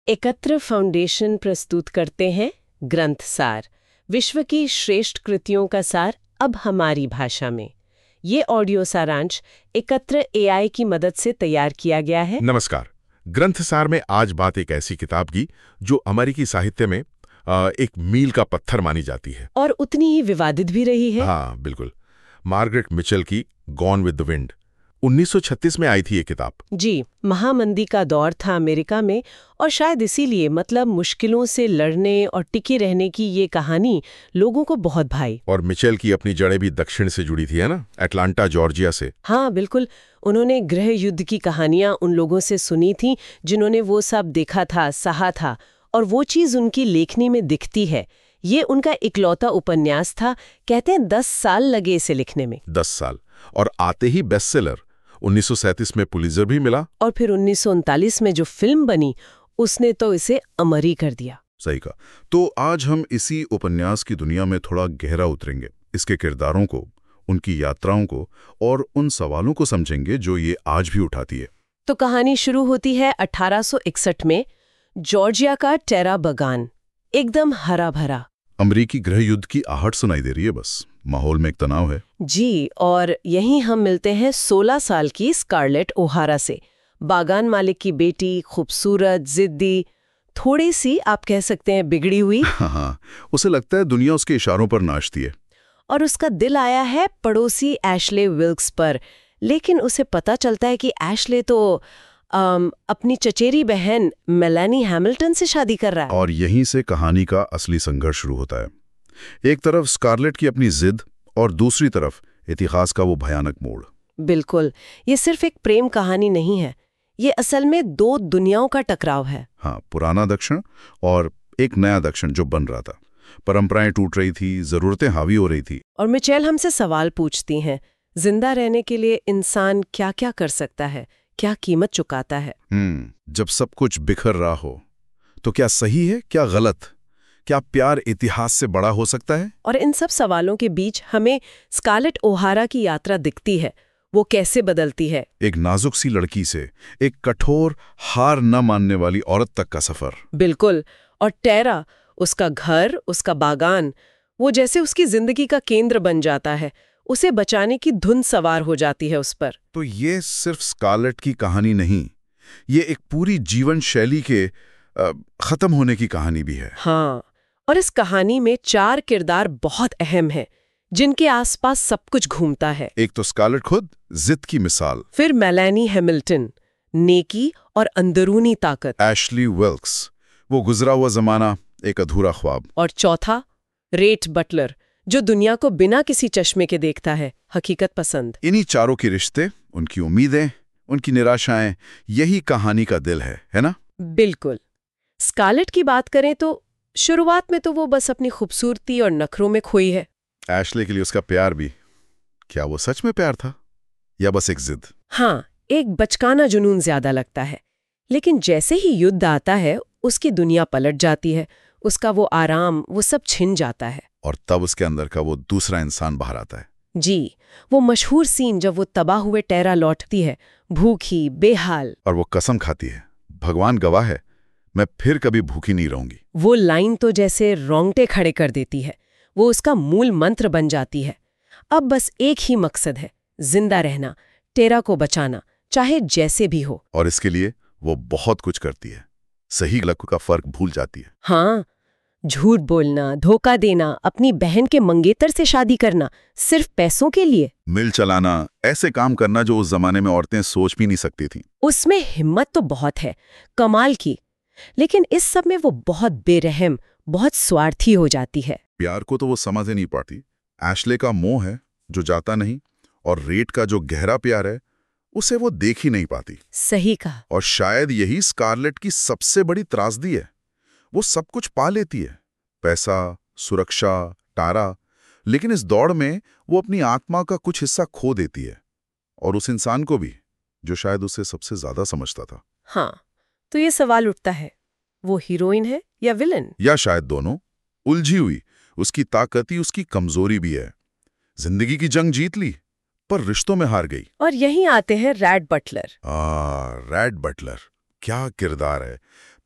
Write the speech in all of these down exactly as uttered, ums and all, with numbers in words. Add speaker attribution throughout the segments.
Speaker 1: एकत्र फाउंडेशन प्रस्तुत करते हैं ग्रंथ सार, विश्व की श्रेष्ठ कृतियों का सार अब हमारी भाषा में। ये ऑडियो सारांश एकत्र एआई की मदद से तैयार किया गया है।
Speaker 2: नमस्कार। ग्रंथ सार में आज बात एक ऐसी किताब की जो अमेरिकी साहित्य में आ, एक मील का पत्थर मानी जाती है
Speaker 1: और उतनी ही विवादित भी रही है।
Speaker 2: हाँ बिल्कुल, मार्गरेट मिचेल की गॉन विद द विंड। उन्नीस सौ छत्तीस में आई थी ये किताब।
Speaker 1: जी, महामंदी का दौर था अमेरिका में, और शायद इसीलिए मतलब मुश्किलों से लड़ने और टिके रहने की ये कहानी लोगों को बहुत भाई।
Speaker 2: और मिचेल की अपनी जड़ें भी दक्षिण से जुड़ी थी, है ना, अटलांटा जॉर्जिया से।
Speaker 1: हाँ बिल्कुल, उन्होंने गृह युद्ध की कहानियां उन लोगों से सुनी थी जिन्होंने वो सब देखा था, सहा था, और वो चीज उनकी लेखनी में दिखती है। ये उनका इकलौता उपन्यास था। कहते हैं दस साल लगे इसे लिखने में।
Speaker 2: दस साल, और आते ही बेस्टसेलर। उन्नीस सौ सैंतीस में पुलित्जर भी मिला।
Speaker 1: और फिर उन्नीस सौ उनतालीस में जो फिल्म बनी उसने तो इसे अमर ही कर दिया।
Speaker 3: सही कहा। तो आज हम इसी उपन्यास की दुनिया में थोड़ा गहरा उतरेंगे, इसके किरदारों को, उनकी यात्राओं को और उन सवालों को समझेंगे जो ये आज भी उठाती है।
Speaker 1: तो कहानी शुरू होती है अठारह सौ इकसठ में, जॉर्जिया का टेरा बागान, एकदम हरा भरा।
Speaker 3: अमरीकी गृह युद्ध की आहट सुनाई दे रही है, बस माहौल में एक तनाव है।
Speaker 1: जी, और यहीं हम मिलते हैं सोलह साल की स्कारलेट ओहारा से। बागान मालिक की बेटी, खूबसूरत, जिद्दी, थोड़ी सी आप कह सकते हैं बिगड़ी हुई।
Speaker 3: हाँ हाँ, उसे लगता है दुनिया उसके इशारों पर नाचती है।
Speaker 1: और उसका दिल आया है पड़ोसी एशले विल्क्स पर, लेकिन उसे पता चलता है कि एशले तो आम, अपनी चचेरी बहन मेलानी हैमिल्टन से शादी कर रहा है।
Speaker 3: और यहीं से कहानी का असली संघर्ष शुरू होता है। एक तरफ स्कारलेट की अपनी जिद और दूसरी तरफ इतिहास का वो भयानक मोड़।
Speaker 1: बिल्कुल, ये सिर्फ एक प्रेम कहानी नहीं है, ये असल में दो दुनियाओं का टकराव है।
Speaker 3: हाँ, पुराना दक्षिण और एक नया दक्षिण जो बन रहा था। परंपराएं टूट रही थी, जरूरतें हावी हो रही थी।
Speaker 1: और मिचेल हमसे सवाल पूछती हैं, जिंदा रहने के लिए इंसान क्या क्या कर सकता है, क्या कीमत चुकाता है।
Speaker 3: हम्म जब सब कुछ बिखर रहा हो तो क्या सही है, क्या गलत, क्या प्यार इतिहास से बड़ा हो सकता है?
Speaker 1: और इन सब सवालों के बीच हमें स्कारलेट ओहारा की यात्रा दिखती है, वो कैसे बदलती है।
Speaker 3: एक नाजुक सी लड़की से एक कठोर, हार न मानने वाली औरत तक का सफर।
Speaker 1: बिल्कुल, और टेरा, उसका घर, उसका बागान, वो जैसे उसकी जिंदगी का केंद्र बन जाता है। उसे बचाने की धुन सवार हो जाती है उस पर।
Speaker 3: तो ये सिर्फ स्कारलेट की कहानी नहीं, ये एक पूरी जीवन शैली के आ, खत्म होने की कहानी भी है।
Speaker 1: हाँ, और इस कहानी में चार किरदार बहुत अहम हैं, जिनके आसपास सब कुछ घूमता है।
Speaker 3: एक तो स्कारलेट खुद, जिद की मिसाल।
Speaker 1: फिर मेलानी हैमिल्टन, नेकी और अंदरूनी ताकत।
Speaker 3: एशली विल्क्स, वो गुजरा हुआ जमाना, एक अधूरा ख्वाब।
Speaker 1: और चौथा, रेट बटलर, जो दुनिया को बिना किसी चश्मे के देखता है, हकीकत पसंद।
Speaker 3: इन्हीं चारों के रिश्ते, उनकी उम्मीदें, उनकी निराशाएं, यही कहानी का दिल है, है ना?
Speaker 1: बिल्कुल। स्कारलेट की बात करें तो शुरुआत में तो वो बस अपनी खूबसूरती और नखरों में खोई है।
Speaker 3: एशले के लिए उसका प्यार भी, क्या वो सच में प्यार था या बस एक जिद?
Speaker 1: हाँ, एक बचकाना जुनून ज्यादा लगता है। लेकिन जैसे ही युद्ध आता है, उसकी दुनिया पलट जाती है, उसका वो आराम, वो सब छिन जाता है।
Speaker 3: और तब उसके अंदर का वो दूसरा इंसान बाहर आता है।
Speaker 1: जी, वो मशहूर सीन जब वो तबाह हुए टेरा लौटती है, भूखी, बेहाल।
Speaker 3: और वो कसम खाती है, भगवान गवाह है, मैं फिर कभी भूखी नहीं रहूंगी।
Speaker 1: वो लाइन तो जैसे रोंगटे खड़े कर देती है। वो उसका मूल मंत्र बन जाती है। अब बस एक ही मकसद है, जिंदा रहना, टेरा को बचाना, चाहे जैसे भी हो।
Speaker 3: और इसके लिए वो बहुत कुछ करती है, सही गलत का फर्क भूल जाती है।
Speaker 1: हाँ, झूठ बोलना, धोखा देना, अपनी बहन के मंगेतर से शादी करना, सिर्फ पैसों के लिए।
Speaker 3: मिल चलाना, ऐसे काम करना जो उस जमाने में औरतें सोच भी नहीं सकती थीं।
Speaker 1: उसमें हिम्मत तो बहुत है, कमाल की। लेकिन इस सब में वो बहुत बेरहम, बहुत स्वार्थी हो जाती है।
Speaker 3: प्यार को तो वो समझ ही नहीं पाती। एशले का मोह है जो जाता नहीं, और रेट का जो गहरा प्यार है उसे वो देख ही नहीं पाती।
Speaker 1: सही कहा।
Speaker 3: और शायद यही स्कारलेट की सबसे बड़ी त्रासदी है। वो सब कुछ पा लेती है, पैसा, सुरक्षा, टारा, लेकिन इस दौड़ में वो अपनी आत्मा का कुछ हिस्सा खो देती है, और उस इंसान को भी जो शायद उसे सबसे ज्यादा समझता था।
Speaker 1: हाँ, तो ये सवाल उठता है, वो हीरोइन है या विलन?
Speaker 3: या शायद दोनों। उलझी हुई, उसकी ताकत ही उसकी कमजोरी भी है। जिंदगी की जंग जीत ली, पर रिश्तों में हार गई।
Speaker 1: और यहीं आते हैं रैट बटलर।
Speaker 3: आ, रैट बटलर, क्या किरदार है।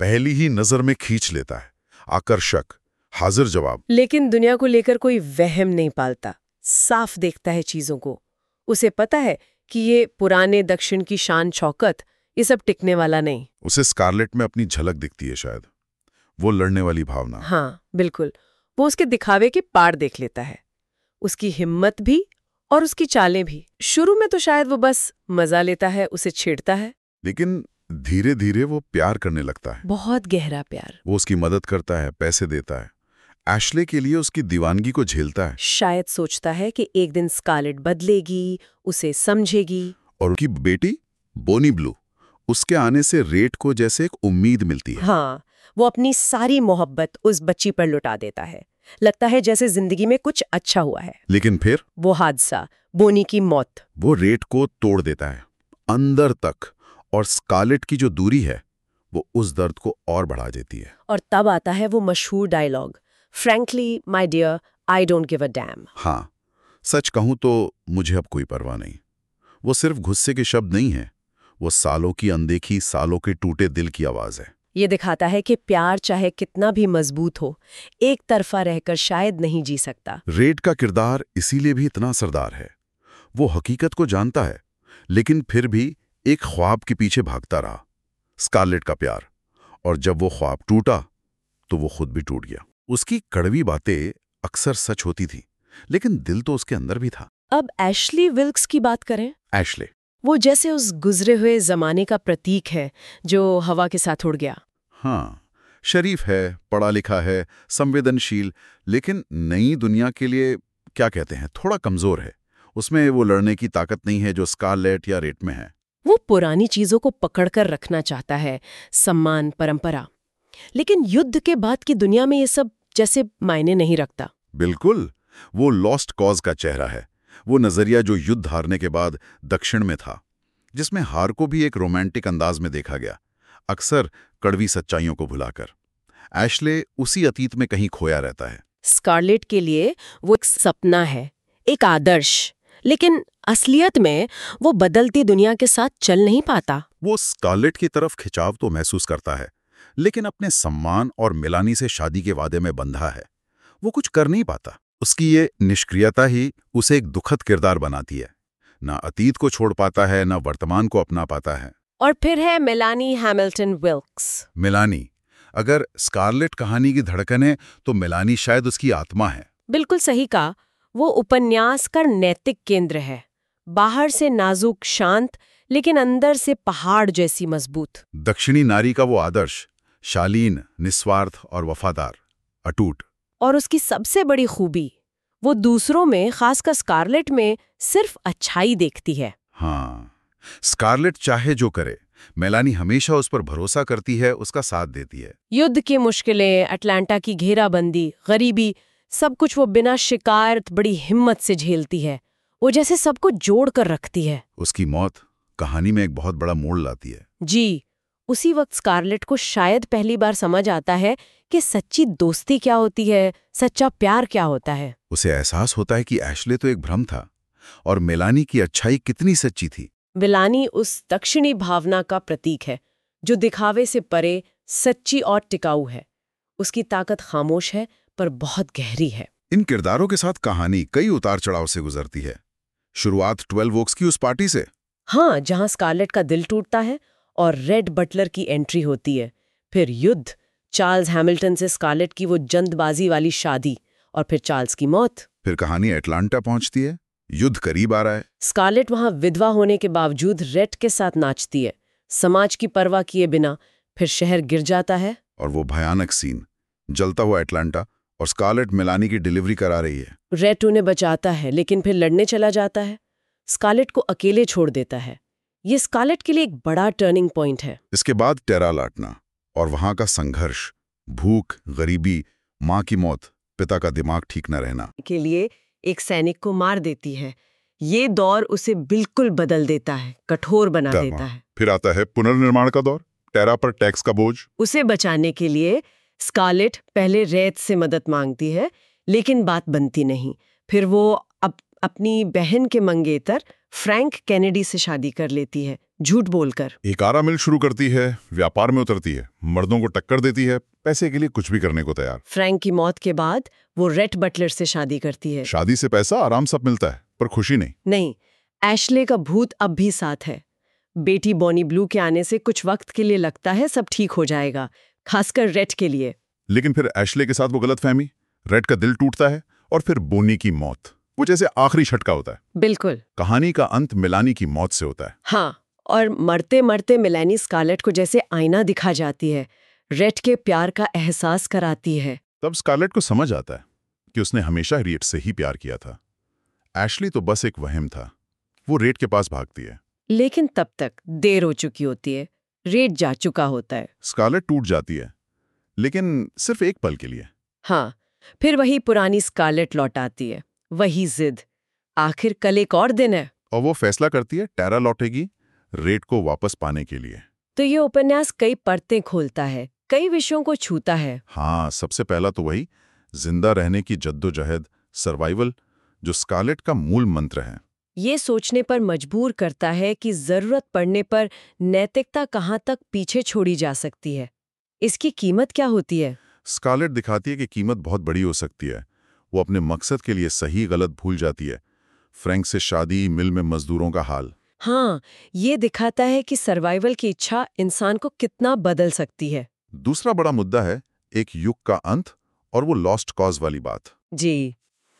Speaker 3: पहली ही नजर में खींच लेता है। आकर्षक, हाजिर जवाब।
Speaker 1: लेकिन दुनिया को लेकर कोई वहम नहीं पालता, साफ देखता है चीजों को। उसे पता है कि ये पुराने दक्षिण की शान शौकत, ये सब टिकने वाला नहीं।
Speaker 3: उसे स्कारलेट में अपनी झलक दिखती है शायद, वो लड़ने वाली भावना।
Speaker 1: हाँ बिल्कुल, वो उसके दिखावे के पार देख लेता है, उसकी हिम्मत भी और उसकी चालें भी। शुरू में तो शायद वो बस मजा लेता है, उसे छेड़ता है,
Speaker 3: लेकिन धीरे धीरे वो प्यार करने लगता है।
Speaker 1: बहुत गहरा प्यार।
Speaker 3: वो उसकी मदद करता है, पैसे देता है, एशले के लिए उसकी दीवानगी को झेलता है।
Speaker 1: शायद सोचता है कि एक दिन स्कारलेट बदलेगी, उसे समझेगी।
Speaker 3: और उनकी बेटी बोनी ब्लू, उसके आने से रेट को जैसे एक उम्मीद मिलती है।
Speaker 1: हाँ, वो अपनी सारी मोहब्बत उस बच्ची पर लुटा देता है। लगता है जैसे जिंदगी में कुछ अच्छा हुआ है।
Speaker 3: लेकिन फिर
Speaker 1: वो हादसा, बोनी की मौत,
Speaker 3: वो रेट को तोड़ देता है अंदर तक, और स्कारलेट की जो दूरी है वो उस दर्द को और बढ़ा देती है।
Speaker 1: और तब आता है वो मशहूर dialogue, frankly my dear, I don't give a damn.
Speaker 3: हाँ, सच कहूं तो मुझे अब कोई परवाह नहीं। वो सिर्फ गुस्से के शब्द नहीं है, वो सालों की अनदेखी, सालों के टूटे दिल की आवाज है।
Speaker 1: ये दिखाता है कि प्यार चाहे कितना भी मजबूत हो, एक तरफा रहकर शायद नहीं जी सकता।
Speaker 3: रेड का किरदार इसीलिए भी इतना असरदार है। वो हकीकत को जानता है, लेकिन फिर भी एक ख्वाब के पीछे भागता रहा, स्कारलेट का प्यार। और जब वो ख्वाब टूटा तो वो खुद भी टूट गया। उसकी कड़वी बातें अक्सर सच होती थी, लेकिन दिल तो उसके अंदर भी था।
Speaker 1: अब एशली विल्क्स की बात करें।
Speaker 3: एशले,
Speaker 1: वो जैसे उस गुजरे हुए जमाने का प्रतीक है जो हवा के साथ उड़ गया।
Speaker 3: हाँ, शरीफ है, पढ़ा लिखा है, संवेदनशील, लेकिन नई दुनिया के लिए क्या कहते हैं, थोड़ा कमजोर है। उसमें वो लड़ने की ताकत नहीं है जो स्कारलेट या रेट में है।
Speaker 1: वो पुरानी चीजों को पकड़कर रखना चाहता है, सम्मान, परंपरा। लेकिन युद्ध के बाद की दुनिया में ये सब जैसे मायने नहीं रखता।
Speaker 3: बिल्कुल, वो लॉस्ट कॉज का चेहरा है। वो नजरिया जो युद्ध हारने के बाद दक्षिण में था, जिसमें हार को भी एक रोमांटिक अंदाज में देखा गया, अक्सर कड़वी सच्चाइयों को भुलाकर। एशले उसी अतीत में कहीं खोया रहता है।
Speaker 1: स्कारलेट के लिए वो एक सपना है, एक आदर्श, लेकिन असलियत में वो बदलती दुनिया के साथ चल नहीं पाता।
Speaker 3: वो स्कारलेट की तरफ खिंचाव तो महसूस करता है, लेकिन अपने सम्मान और मिलानी से शादी के वादे में बंधा है। वो कुछ कर नहीं पाता। उसकी ये निष्क्रियता ही उसे एक दुखद किरदार बनाती है। ना अतीत को छोड़ पाता है, ना वर्तमान को अपना पाता है।
Speaker 1: और फिर है मेलानी हैमिल्टन विल्क्स।
Speaker 3: मेलानी, अगर स्कारलेट कहानी की धड़कन है तो मेलानी शायद उसकी आत्मा है।
Speaker 1: बिल्कुल सही कहा। वो उपन्यास का नैतिक केंद्र है। बाहर से नाजुक, शांत, लेकिन अंदर से पहाड़ जैसी मजबूत।
Speaker 3: दक्षिणी नारी का वो आदर्श, शालीन, निस्वार्थ और वफादार, अटूट।
Speaker 1: और उसकी सबसे बड़ी खूबी, वो दूसरों में, खासकर स्कारलेट में, सिर्फ अच्छाई देखती है।
Speaker 3: हाँ, स्कारलेट चाहे जो करे, मेलानी हमेशा उस पर भरोसा करती है, उसका साथ देती है।
Speaker 1: युद्ध की मुश्किलें, अटलांटा की घेराबंदी, गरीबी, सब कुछ वो बिना शिकायत बड़ी हिम्मत से झेलती है। वो जैसे सबको जोड़ कर रखती है।
Speaker 3: उसकी मौत कहानी में एक बहुत बड़ा मोड़ लाती है।
Speaker 1: जी, उसी वक्त स्कारलेट को शायद पहली बार समझ आता है कि सच्ची दोस्ती क्या होती है, सच्चा प्यार क्या होता है।
Speaker 3: उसे एहसास होता है कि एशले तो एक भ्रम था और मेलानी की अच्छाई कितनी सच्ची थी।
Speaker 1: मेलानी उस दक्षिणी भावना का प्रतीक है जो दिखावे से परे सच्ची और टिकाऊ है। उसकी ताकत खामोश है पर बहुत गहरी है।
Speaker 3: इन किरदारों के साथ कहानी कई उतार चढ़ाव से गुजरती है। शुरुआत ट्वेल्व ओक्स की उस पार्टी से,
Speaker 1: हाँ, जहां स्कारलेट का दिल टूटता है और रेड बटलर की एंट्री होती है। फिर युद्ध, चार्ल्स हैमिल्टन से स्कारलेट की वो जल्दबाजी वाली शादी, और फिर चार्ल्स की मौत।
Speaker 3: फिर कहानी अटलांटा पहुंचती है। युद्ध करीब आ रहा है।
Speaker 1: स्कारलेट वहां विधवा होने के बावजूद रेड के साथ नाचती है, समाज की परवाह किए बिना। फिर शहर गिर जाता है
Speaker 3: और वो भयानक सीन, जलता हुआ अटलांटा और स्कारलेट मेलानी की डिलीवरी करा रही है।
Speaker 1: रेड उन्हें बचाता है, लेकिन फिर लड़ने चला जाता है, स्कारलेट को अकेले छोड़ देता है। ये स्कारलेट के लिए एक बड़ा टर्निंग पॉइंट है।
Speaker 3: इसके बाद टेरा लाटना और वहां का संघर्ष, भूख, गरीबी, माँ की मौत, पिता का दिमाग ठीक न रहना
Speaker 1: के लिए एक सैनिक को मार देती है। ये दौर उसे बिल्कुल बदल देता है, कठोर बना देता है।
Speaker 3: फिर आता है पुनर्निर्माण का दौर, टेरा पर टैक्स का बोझ।
Speaker 1: उसे बचाने के लिए स्कारलेट पहले रेड से मदद मांगती है, लेकिन बात बनती नहीं। फिर वो अप, अपनी बहन के मंगेतर फ्रैंक कैनेडी से शादी कर लेती है, झूठ बोलकर।
Speaker 3: एक आरा मिल शुरू करती है, व्यापार में उतरती है, मर्दों को टक्कर देती है, पैसे के लिए कुछ भी करने को तैयार।
Speaker 1: फ्रैंक की मौत के बाद वो रेट बटलर से शादी करती है।
Speaker 3: शादी से पैसा आराम सब मिलता है, पर खुशी नहीं।
Speaker 1: नहीं, एशले का भूत अब भी साथ है। बेटी बॉनी ब्लू के आने से कुछ वक्त के लिए लगता है सब ठीक हो जाएगा, खासकर रेट के लिए।
Speaker 3: लेकिन फिर एशले के साथ वो गलतफहमी, रेट का दिल टूटता है और फिर बोनी की मौत, वो जैसे आखिरी झटका होता है।
Speaker 1: बिल्कुल।
Speaker 3: कहानी का अंत मिलानी की मौत से होता है।
Speaker 1: हाँ, और मरते मरते मिलानी स्कारलेट को जैसे आईना दिखा जाती है, रेट के प्यार का एहसास कराती है।
Speaker 3: तब स्कारलेट को समझ आता है कि उसने हमेशा रेट से ही प्यार किया था। एशली तो बस एक वहम था। वो रेट के पास भागती है,
Speaker 1: लेकिन तब तक देर हो चुकी होती है, रेट जा चुका होता है।
Speaker 3: स्कारलेट टूट जाती है, लेकिन सिर्फ एक पल के लिए।
Speaker 1: हाँ, फिर वही पुरानी स्कारलेट लौट आती है, वही जिद, आखिर कल एक और दिन है।
Speaker 3: और वो फैसला करती है टैरा लौटेगी रेट को वापस पाने के लिए।
Speaker 1: तो ये उपन्यास कई परतें खोलता है, कई विषयों को छूता है।
Speaker 3: हाँ, सबसे पहला तो वही जिंदा रहने की जद्दोजहद, सर्वाइवल, जो स्कारलेट का मूल मंत्र है।
Speaker 1: ये सोचने पर मजबूर करता है कि जरूरत पड़ने पर नैतिकता कहाँ तक पीछे छोड़ी जा सकती है, इसकी कीमत क्या होती है।
Speaker 3: स्कारलेट दिखाती है कि कीमत बहुत बड़ी हो सकती है। वो अपने मकसद के लिए सही गलत भूल जाती है। फ्रैंक से शादी, मिल में मजदूरों का हाल।
Speaker 1: हाँ, ये दिखाता है कि सर्वाइवल की इच्छा इंसान को कितना बदल सकती है।
Speaker 3: दूसरा बड़ा मुद्दा है एक युग का अंत और वो लॉस्ट कॉज वाली बात।
Speaker 1: जी,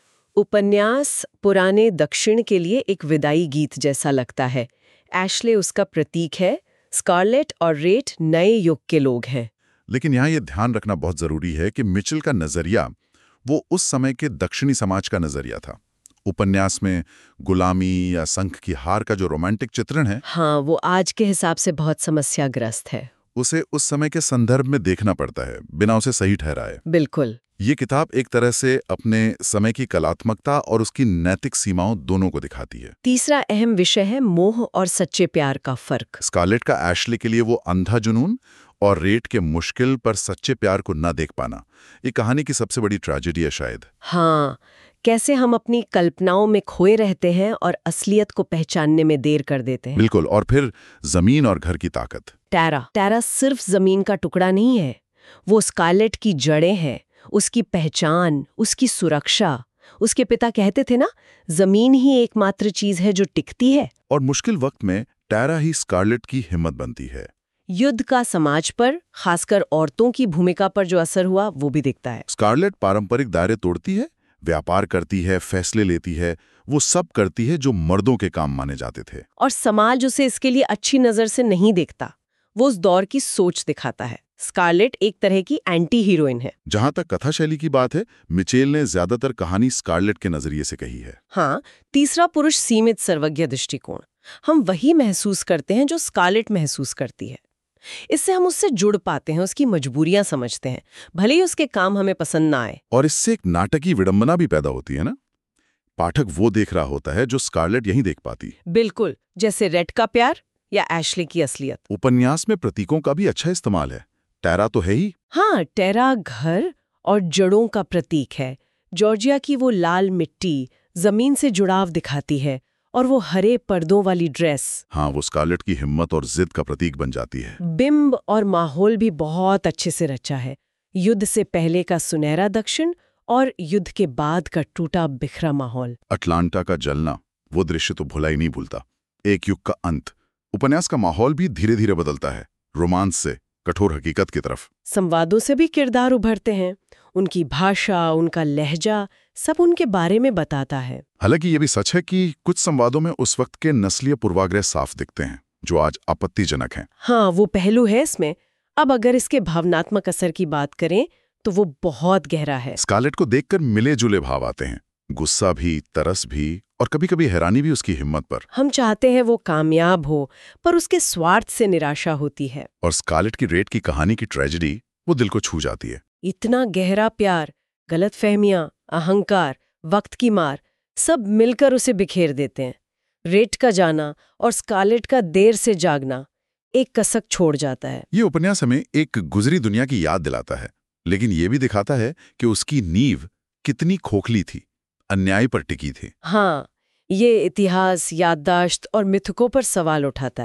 Speaker 1: उपन्यास पुराने दक्षिण के लिए एक विदाई गीत जैसा लगता है। एशले उसका प्रतीक है, स्कारलेट और रेट नए युग के लोग हैं।
Speaker 3: लेकिन यहाँ ये ध्यान रखना बहुत जरूरी है कि मिचेल का नजरिया वो उस समय के दक्षिणी समाज का नजरिया था। उपन्यास में गुलामी या संख की हार का जो रोमांटिक चित्रण है,
Speaker 1: हाँ, वो आज के हिसाब से बहुत समस्याग्रस्त है।
Speaker 3: उसे उस समय के संदर्भ में देखना पड़ता है, बिना उसे सही ठहराए।
Speaker 1: बिल्कुल।
Speaker 3: ये किताब एक तरह से अपने समय की कलात्मकता और उसकी नैतिक सीमाओं दोनों को दिखाती है।
Speaker 1: तीसरा अहम विषय है मोह और सच्चे प्यार का फर्क।
Speaker 3: स्कारलेट का एशले के लिए वो अंधा जुनून और रेट के मुश्किल पर सच्चे प्यार को न देख पाना, ये कहानी की सबसे बड़ी ट्रेजेडी है शायद।
Speaker 1: हाँ, कैसे हम अपनी कल्पनाओं में खोए रहते हैं और असलियत को पहचानने में देर कर देते हैं।
Speaker 3: बिल्कुल। और फिर जमीन और घर की ताकत।
Speaker 1: टैरा टैरा सिर्फ जमीन का टुकड़ा नहीं है, वो स्कारलेट की जड़ें हैं, उसकी पहचान, उसकी सुरक्षा। उसके पिता कहते थे ना, जमीन ही एकमात्र चीज है जो टिकती है।
Speaker 3: और मुश्किल वक्त में टैरा ही स्कारलेट की हिम्मत बनती है।
Speaker 1: युद्ध का समाज पर, खासकर औरतों की भूमिका पर जो असर हुआ वो भी दिखता है।
Speaker 3: स्कारलेट पारंपरिक दायरे तोड़ती है, व्यापार करती है, फैसले लेती है, वो सब करती है जो मर्दों के काम माने जाते थे।
Speaker 1: और समाज उसे इसके लिए अच्छी नजर से नहीं देखता। वो उस दौर की सोच दिखाता है। स्कारलेट एक तरह की एंटी हीरोइन है।
Speaker 3: जहां तक कथा शैली की बात है, मिचेल ने ज्यादातर कहानी स्कारलेट के नजरिए से कही है।
Speaker 1: हाँ, तीसरा पुरुष सीमित सर्वज्ञ दृष्टिकोण। हम वही महसूस करते हैं जो स्कारलेट महसूस करती है। इससे हम उससे जुड़ पाते हैं, उसकी मजबूरियां समझते हैं, भले ही उसके काम हमें पसंद ना आए।
Speaker 3: और इससे एक नाटकीय विडंबना भी पैदा होती है ना। पाठक वो देख रहा होता है जो स्कारलेट यहीं देख पाती।
Speaker 1: बिल्कुल, जैसे रेड का प्यार या एशले की असलियत।
Speaker 3: उपन्यास में प्रतीकों का भी अच्छा इस्तेमाल है। टैरा तो है ही।
Speaker 1: हाँ, टैरा घर और जड़ों का प्रतीक है। जॉर्जिया की वो लाल मिट्टी जमीन से जुड़ाव दिखाती है, और वो हरे पर्दों वाली ड्रेस,
Speaker 3: हाँ, वो स्कारलेट की हिम्मत और जिद का प्रतीक बन जाती है।
Speaker 1: बिंब और माहौल भी बहुत अच्छे से रचा है। युद्ध से पहले का सुनहरा दक्षिण और युद्ध के बाद का टूटा बिखरा माहौल।
Speaker 3: अटलांटा का जलना, वो दृश्य तो भुला ही नहीं भूलता। एक युग का अंत। उपन्यास का माहौल भी धीरे धीरे बदलता है, रोमांस से कठोर हकीकत की तरफ।
Speaker 1: संवादों से भी किरदार उभरते हैं। उनकी भाषा, उनका लहजा, सब उनके बारे में बताता है।
Speaker 3: हालांकि ये भी सच है कि कुछ संवादों में उस वक्त के नस्लीय पूर्वाग्रह साफ दिखते हैं, जो आज आपत्तिजनक हैं।
Speaker 1: हाँ, वो पहलू है इसमें। अब अगर इसके भावनात्मक असर की बात करें तो वो बहुत गहरा है।
Speaker 3: स्कारलेट को देखकर मिले जुले भाव आते हैं, गुस्सा भी, तरस भी, और कभी कभी हैरानी भी उसकी हिम्मत पर।
Speaker 1: हम चाहते हैं वो कामयाब हो, पर उसके स्वार्थ से निराशा होती है।
Speaker 3: और स्कारलेट की रेट की कहानी की ट्रेजेडी वो दिल को छू जाती है।
Speaker 1: इतना गहरा प्यार, गलतफहमियां, अहंकार, वक्त की मार, सब मिलकर उसे बिखेर देते हैं। रेट का जाना और स्कारलेट का देर से जागना एक कसक छोड़ जाता है।
Speaker 3: ये उपन्यास हमें एक गुजरी दुनिया की याद दिलाता है, लेकिन ये भी दिखाता है कि उसकी नींव कितनी खोखली थी, अन्याय पर टिकी थी।
Speaker 1: हाँ, ये इतिहास, याददाश्त और मिथकों पर सवाल उठाता है,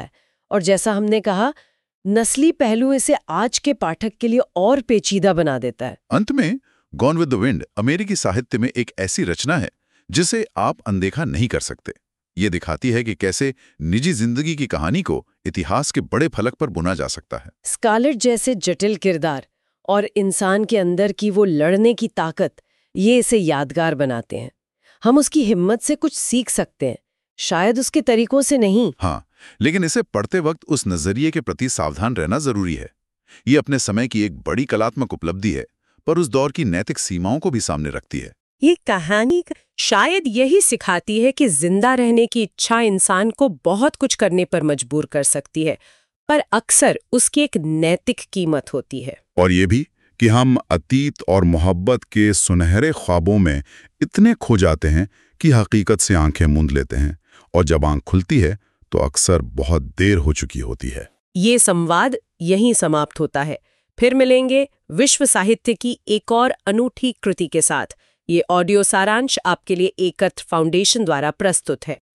Speaker 1: और जैसा हमने कहा, नस्ली पहलू इसे आज के पाठक के लिए और पेचीदा बना देता है।
Speaker 3: अंत में गॉन विद द विंड अमेरिकी साहित्य में एक ऐसी रचना है जिसे आप अनदेखा नहीं कर सकते। ये दिखाती है कि कैसे निजी जिंदगी की कहानी को इतिहास के बड़े फलक पर बुना जा सकता है।
Speaker 1: स्कारलेट जैसे जटिल किरदार और इंसान के अंदर की वो लड़ने की ताकत, ये इसे यादगार बनाते हैं। हम उसकी हिम्मत से कुछ सीख सकते हैं, शायद उसके तरीकों से नहीं।
Speaker 3: हाँ, लेकिन इसे पढ़ते वक्त उस नजरिए के प्रति सावधान रहना जरूरी है। ये अपने समय की एक बड़ी कलात्मक उपलब्धि है, पर उस दौर की नैतिक सीमाओं को भी सामने रखती है।
Speaker 1: ये कहानी शायद यही सिखाती है कि जिंदा रहने की इच्छा इंसान को बहुत कुछ करने पर मजबूर कर सकती है, पर अक्सर उसकी एक नैतिक कीमत होती है।
Speaker 3: और ये भी कि हम अतीत और मोहब्बत के सुनहरे ख्वाबों में इतने खो जाते हैं कि हकीकत से आंखें मूंद लेते हैं, और जब आंख खुलती है तो अक्सर बहुत देर हो चुकी होती है।
Speaker 1: ये संवाद यहीं समाप्त होता है। फिर मिलेंगे विश्व साहित्य की एक और अनूठी कृति के साथ। ये ऑडियो सारांश आपके लिए एकत्र फाउंडेशन द्वारा प्रस्तुत है।